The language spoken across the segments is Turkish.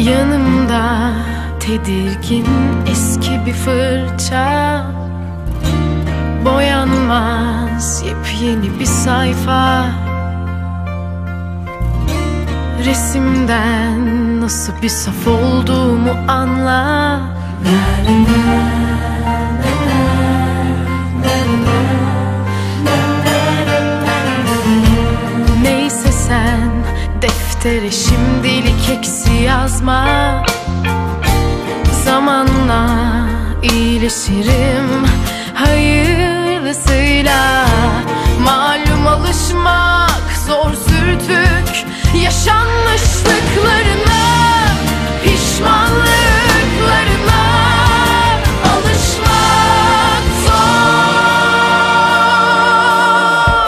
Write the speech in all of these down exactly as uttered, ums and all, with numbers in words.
Yanımda tedirgin eski bir fırça, boyanmaz yepyeni bir sayfa. Resimden nasıl bir saf olduğumu anla. Neyse sen deftere şimdilik eksi yazma. Zamanla iyileşirim hayırlısıyla. Malum alışmak zor sürtük yaşanmışlıklarına, pişmanlıklarına alışmak zor.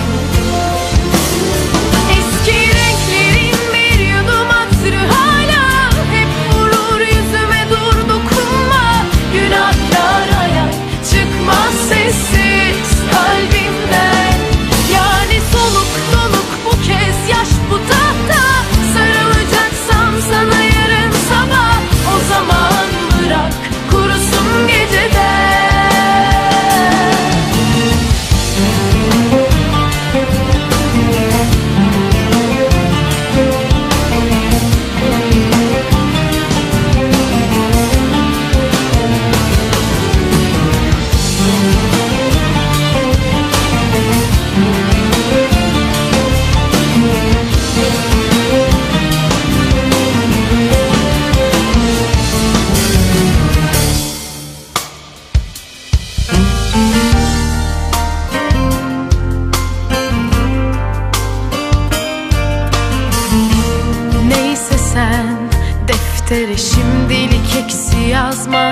Eski renklerin bir yudum hatırı hala hep vurur yüzüme, dur dokunma. Günahkar hayal çıkmaz sessiz kalbimden. Yani soluk donuk bu kez yaş bu tahta. Sarılacaksam sana yarın sabah, o zaman bırak kurusun gecede. Neyse sen deftere şimdilik eksi yazma.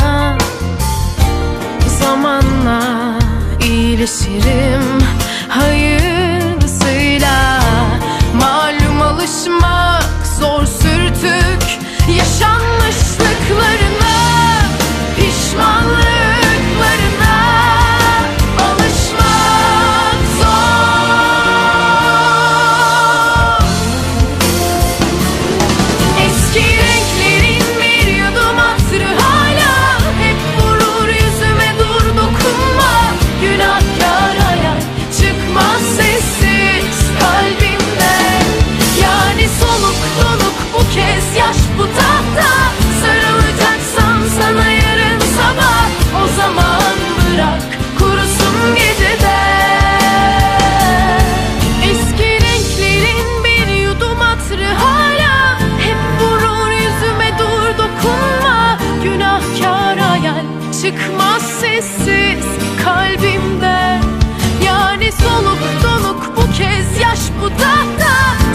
Zamanla iyileşirim hayırlısıyla. Malum alışmak zor sürtük yaşanmışlıklarına, pişmanlıklarına alışmak zor. Eski renklerin bir yudum hatırı hala hep vurur yüzüme, dur dokunma. Günahkar hayal çıkmaz sessiz kalbimden. Yani soluk donuk bu kez yaş bu tahta. Sarılacaksam sana yarın sabah, o zaman bırak kurusun gecede. Eski renklerin bir yudum hatırı hala hep vurur yüzüme, dur dokunma. Günahkar hayal çıkmaz sessiz kalbimden. Yani soluk donuk bu kez yaş bu tahta.